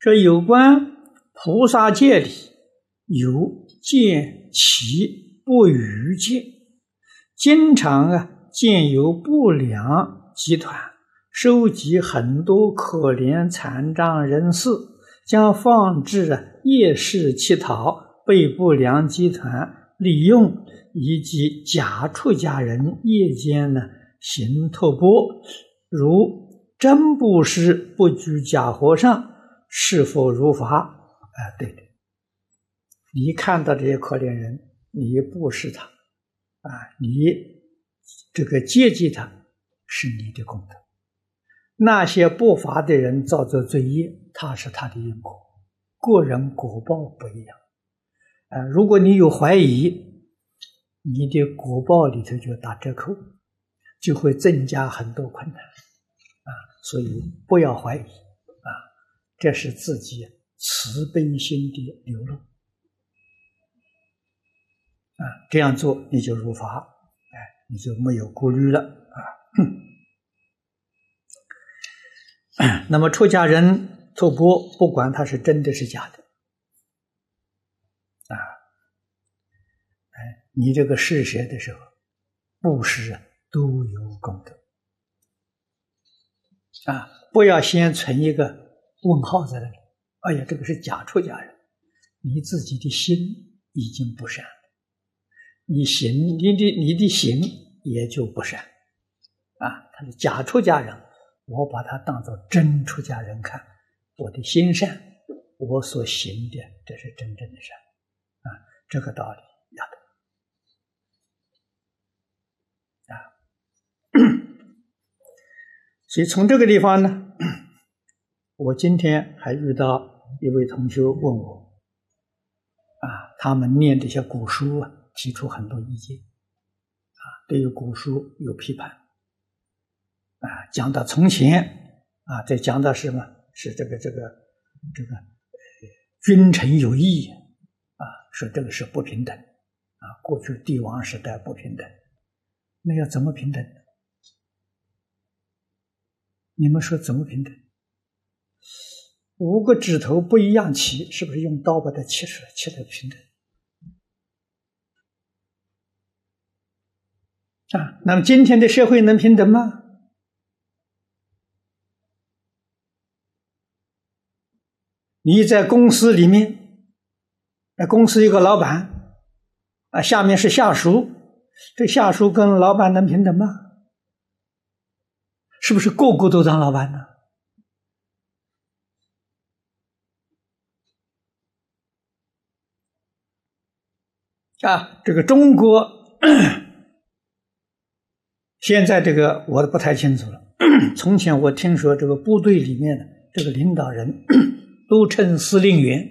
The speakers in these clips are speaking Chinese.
这有关菩萨戒里有见其不逾戒，经常见有不良集团收集很多可怜残障人士，将放置夜市乞讨，被不良集团利用，以及假出家人夜间行托钵，如真布施不拘假和尚，是否如法？对的，你看到这些可怜人，你布施他你这个接济他，是你的功德。那些不法的人造作罪业，他是他的因果，个人果报不一样如果你有怀疑，你的果报里头就打折扣，就会增加很多困难所以不要怀疑这是自己慈悲心的流露这样做你就如法你就没有顾虑了那么出家人托钵，不管他是真的是假的你这个施舍的时候，布施都有功德不要先存一个问号在那里，哎呀，这个是假出家人，你自己的心已经不善了，你的行也就不善他是假出家人，我把他当作真出家人看，我的心善，我所行的这是真正的善这个道理要懂所以从这个地方呢，我今天还遇到一位同学问我他们念这些古书提出很多意见对于古书有批判讲到从前再讲到什么是这个君臣有义说这个是不平等过去帝王时代不平等，那要怎么平等？你们说怎么平等？5个指头不一样齐，是不是用刀把它切出来，切得平等那么今天的社会能平等吗？你在公司里面，公司一个老板下面是下属，这下属跟老板能平等吗？是不是个个都当老板呢？这个中国现在这个我不太清楚了从前我听说这个部队里面的这个领导人都称司令员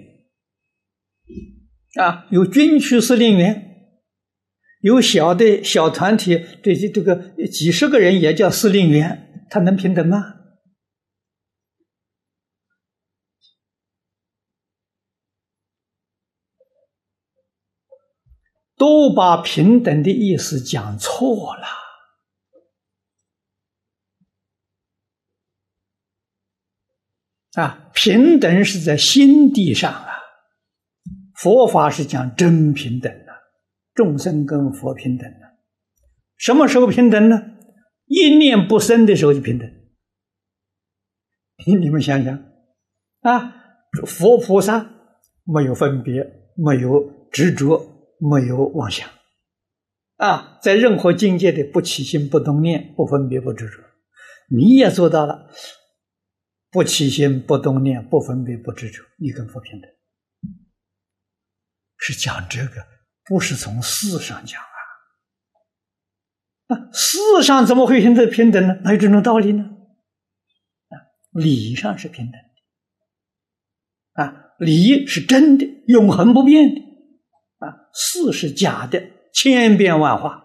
有军区司令员，有小团体这个几十个人也叫司令员，他能平等吗？都把平等的意思讲错了平等是在心地上佛法是讲真平等众生跟佛平等什么时候平等呢？一念不生的时候就平等你们想想佛菩萨没有分别，没有执着，没有妄想在任何境界的不起心不动念，不分别不执着，你也做到了不起心不动念，不分别不执着，你跟佛平等是讲这个，不是从事上讲事上怎么会平等呢？哪有这种道理呢？理上是平等的理是真的，永恒不变的事是假的，千变万化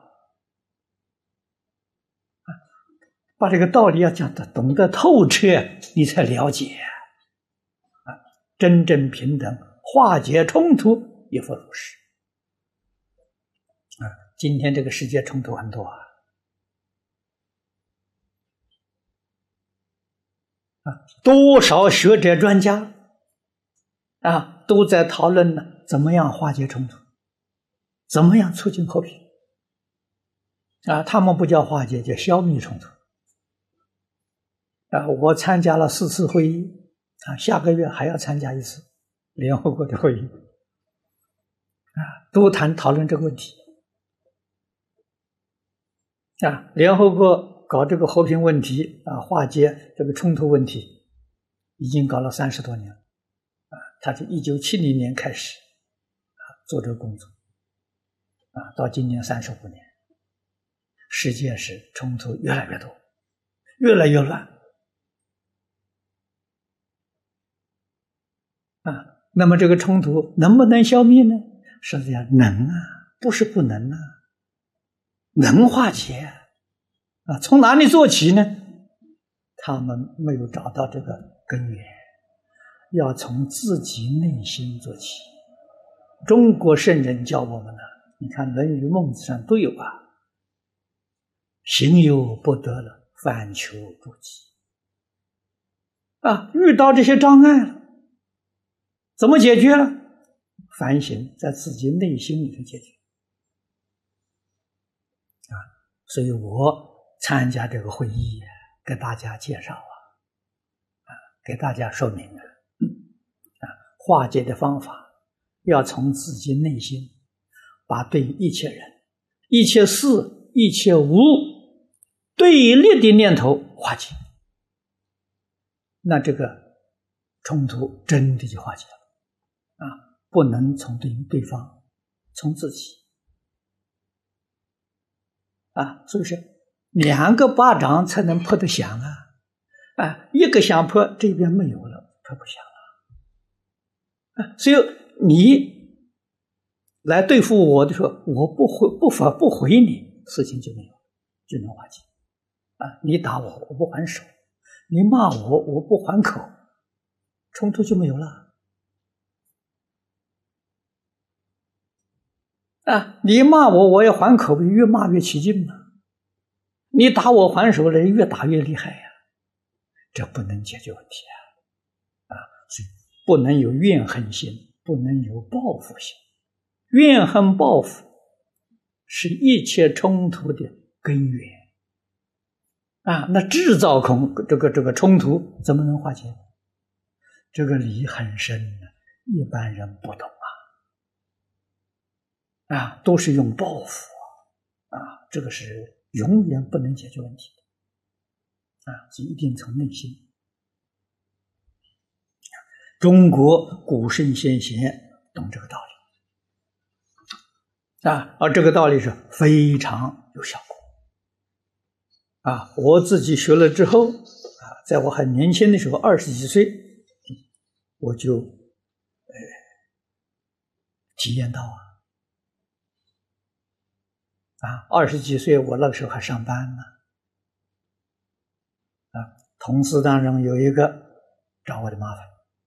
把这个道理要讲得懂得透彻，你才了解真正平等，化解冲突也复如是今天这个世界冲突很多多少学者专家都在讨论呢，怎么样化解冲突，怎么样促进和平。他们不叫化解，叫消灭冲突。我参加了4次会议，下个月还要参加1次联合国的会议，都讨论这个问题。联合国搞这个和平问题化解这个冲突问题，已经搞了30多年了。他是1970年开始做这个工作，到今年35年，世界是冲突越来越多，越来越乱。那么这个冲突能不能消灭呢？实际上能不是不能能化解从哪里做起呢？他们没有找到这个根源，要从自己内心做起。中国圣人教我们你看《论语》《孟子》上都有行有不得了，反求诸己。遇到这些障碍了，怎么解决了？反省，在自己内心里头解决。所以我参加这个会议给大家介绍给大家说明化解的方法要从自己内心把对一切人、一切事、一切物对立的念头化解，那这个冲突真的就化解了不能从对方，从自己所以说2个巴掌才能拍得响一个想拍，这边没有了，拍不响了所以你来对付我的时候，我不回你，事情就没有，就能化解你打我，我不还手；你骂我，我不还口，冲突就没有了你骂我，我也还口，越骂越起劲嘛。你打我还手了，越打越厉害这不能解决问题所以不能有怨恨心，不能有报复心。怨恨报复是一切冲突的根源那制造这个冲突怎么能化解？这个理很深一般人不懂都是用报复这个是永远不能解决问题的所以一定从内心。中国古圣先贤懂这个道理而这个道理是非常有效果我自己学了之后在我很年轻的时候20几岁我就体验到20几岁我那个时候还上班呢同事当中有一个找我的麻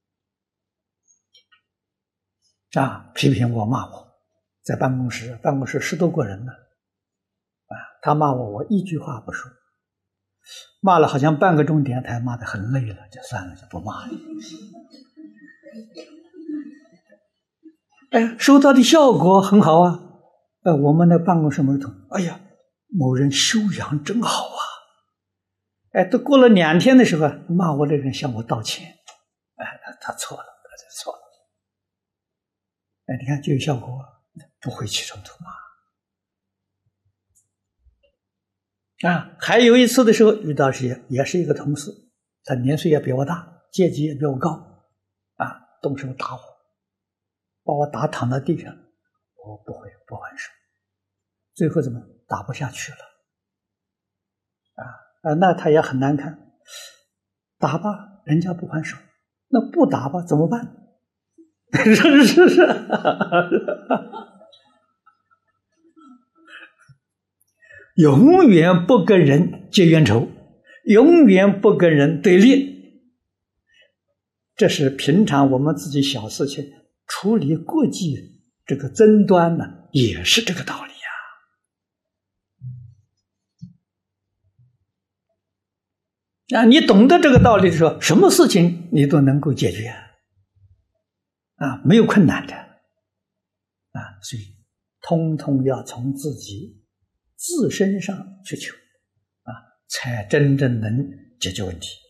烦批评我骂我，在办公室10多个人呢他骂我，我一句话不说，骂了好像半个钟点，他骂得很累了，就算了，就不骂了收到的效果很好我们的办公室某同哎呀，某人修养真好都过了2天的时候骂我的人向我道歉他错了，他错了你看就有效果不会起冲突还有一次的时候遇到也是一个同事，他年岁也比我大，阶级也比我高动手打我，把我打躺在地上，我不还手，最后怎么打不下去了那他也很难看，打吧人家不还手，那不打吧怎么办是永远不跟人结冤仇，永远不跟人对立，这是平常我们自己小事情处理国际这个争端也是这个道理你懂得这个道理的时候，什么事情你都能够解决没有困难的所以通通要从自己自身上去求才真正能解决问题。